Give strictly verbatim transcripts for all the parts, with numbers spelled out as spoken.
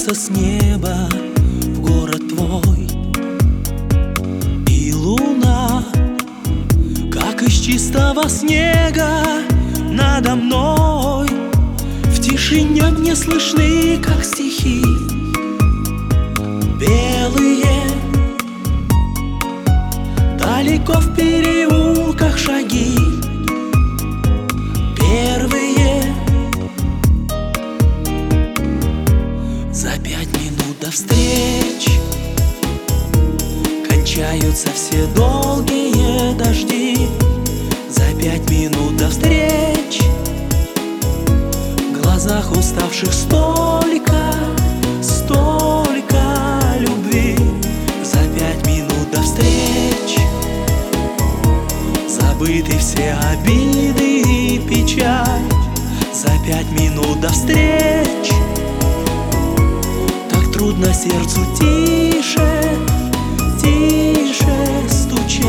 спускается с неба в город твой, и луна, как из чистого снега, надо мной. В тишине мне слышны, как стихи белые, далеко в переулках шаги первые. За пять минут до встреч кончаются все долгие дожди. За пять минут до встреч в глазах уставших столько, столько любви. За пять минут до встреч забыты все обиды и печаль. За пять минут до встреч так трудно сердцу тише, тише стучать.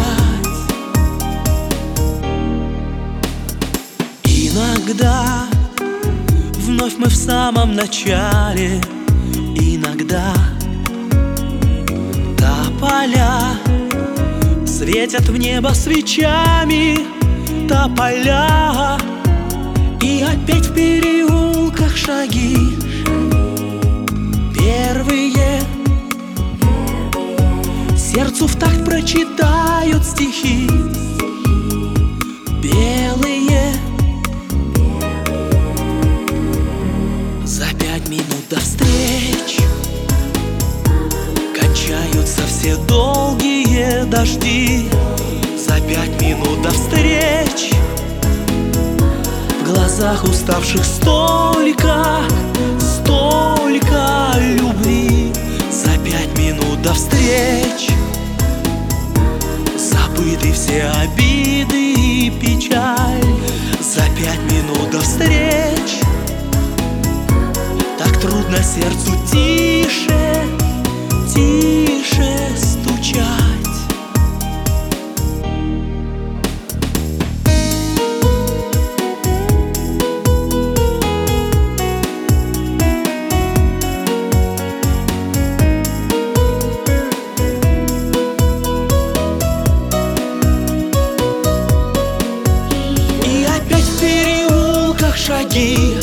Иногда вновь мы в самом начале, иногда тополя светят в небо свечами, тополя. И опять в переулках шаги первые, сердцу в такт прочитают стихи белые. За пять минут до встреч кончаются все долгие дожди. За пять минут до встреч в глазах уставших столько, столько любви. За пять минут до встреч забыты все обиды и печаль. За пять минут до встреч так трудно сердцу тише, тише стучать. И опять в переулках шаги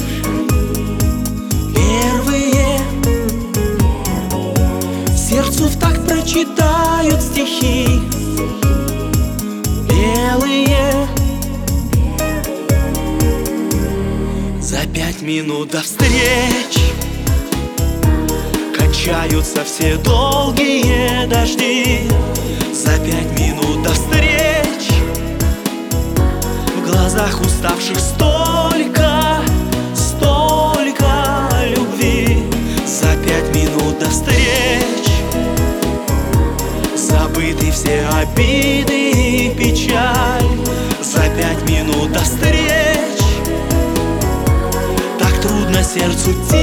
первые, сердцу в такт прочитают стихи белые. За пять минут до встреч кончаются все долгие дожди. За пять минут до встреч в глазах уставших столько, столько любви. За пять минут до встреч забыты все обиды и печаль. За пять минут до встреч так трудно сердцу тише,